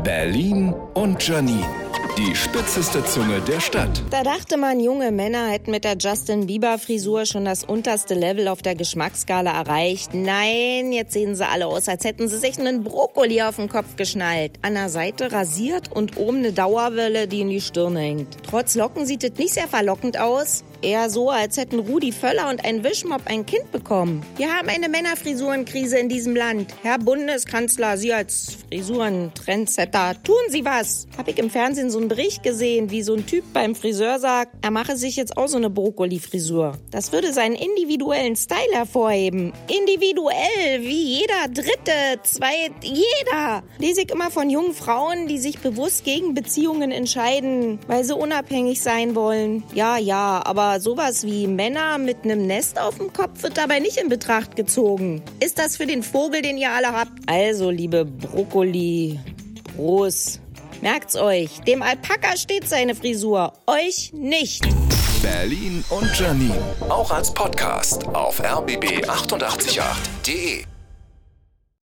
Berlin und Janine. Die spitzeste Zunge der Stadt. Da dachte man, junge Männer hätten mit der Justin Bieber-Frisur schon das unterste Level auf der Geschmacksskala erreicht. Nein, jetzt sehen sie alle aus, als hätten sie sich einen Brokkoli auf den Kopf geschnallt. An der Seite rasiert und oben eine Dauerwelle, die in die Stirn hängt. Trotz Locken sieht es nicht sehr verlockend aus. Eher so, als hätten Rudi Völler und ein Wischmopp ein Kind bekommen. Wir haben eine Männerfrisurenkrise in diesem Land. Herr Bundeskanzler, Sie als Frisuren-Trendsetter, tun Sie was. Hab ich im Fernsehen so einen Bericht gesehen, wie so ein Typ beim Friseur sagt, er mache sich jetzt auch so eine Brokkoli-Frisur. Das würde seinen individuellen Style hervorheben. Individuell, wie jeder Dritte, jeder. Lese ich immer von jungen Frauen, die sich bewusst gegen Beziehungen entscheiden, weil sie unabhängig sein wollen. Ja, aber sowas wie Männer mit einem Nest auf dem Kopf wird dabei nicht in Betracht gezogen. Ist das für den Vogel, den ihr alle habt? Also, liebe Brokkoli-Bros, merkt's euch, dem Alpaka steht seine Frisur, euch nicht. Berlin und Janine, auch als Podcast auf rbb888.de.